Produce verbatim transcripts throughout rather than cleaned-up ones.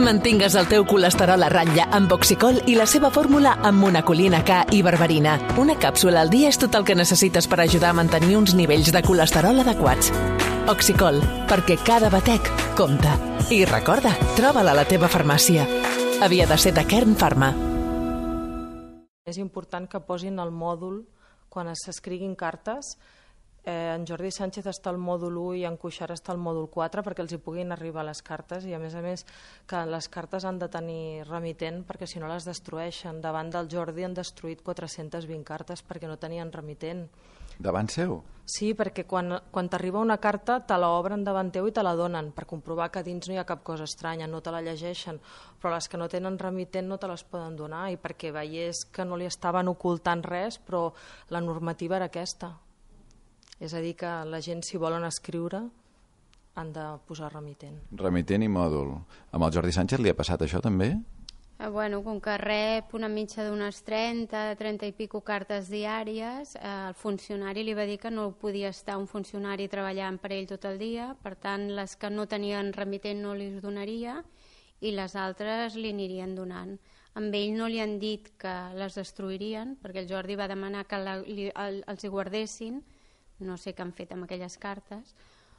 Mantingues el teu colesterol a ratlla amb Oxicol i la seva fórmula amb monacolina K i berberina. Una càpsula al dia és tot el que necessites per ajudar a mantenir uns nivells de colesterol adequats. Oxicol, perquè cada batec compta. I recorda, troba-la a la teva farmàcia. Havia de ser de Kern Pharma. És important que posin el mòdul quan s'escriguin cartes. Eh, en Jordi Sánchez està al mòdul u i en Cuixart està al mòdul quatre perquè els hi puguin arribar les cartes i a més a més que les cartes han de tenir remitent perquè si no les destrueixen. Davant del Jordi han destruït quatre-centes vint cartes perquè no tenien remitent. Davant seu? Sí, perquè quan, quan t'arriba una carta te l'obren davant teu i te la donen per comprovar que dins no hi ha cap cosa estranya, no te la llegeixen, però les que no tenen remitent no te les poden donar i perquè veiés que no li estaven ocultant res, però la normativa era aquesta. És a dir, que la gent, si volen escriure, han de posar remitent. Remitent i mòdul. Amb el Jordi Sánchez li ha passat això, també? Eh, bueno, com que rep una mitja d'unes trenta, trenta i pico cartes diàries, eh, el funcionari li va dir que no podia estar un funcionari treballant per ell tot el dia, per tant, les que no tenien remitent no li donaria i les altres li anirien donant. Amb ell no li han dit que les destruirien, perquè el Jordi va demanar que la, li, el, els hi guardessin. No sé què han fet amb aquelles cartes,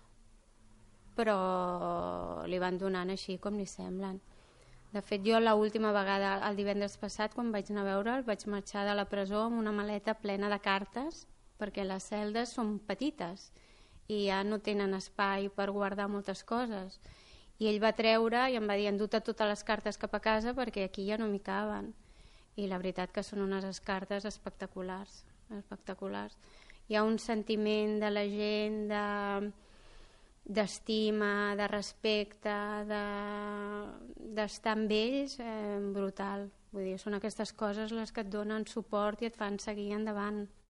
però li van donant així com li semblen. De fet, jo l'última vegada, el divendres passat, quan vaig anar a veure'l, vaig marxar de la presó amb una maleta plena de cartes, perquè les celdes són petites i ja no tenen espai per guardar moltes coses. I ell va treure i em va dir, endú-te totes les cartes cap a casa perquè aquí ja no m'hi caben. I la veritat que són unes cartes espectaculars, espectaculars. Hi ha un sentiment de la gent d'estima, de respecte, d'estar amb ells brutal. Vull dir, són aquestes coses les que et donen suport i et fan seguir endavant.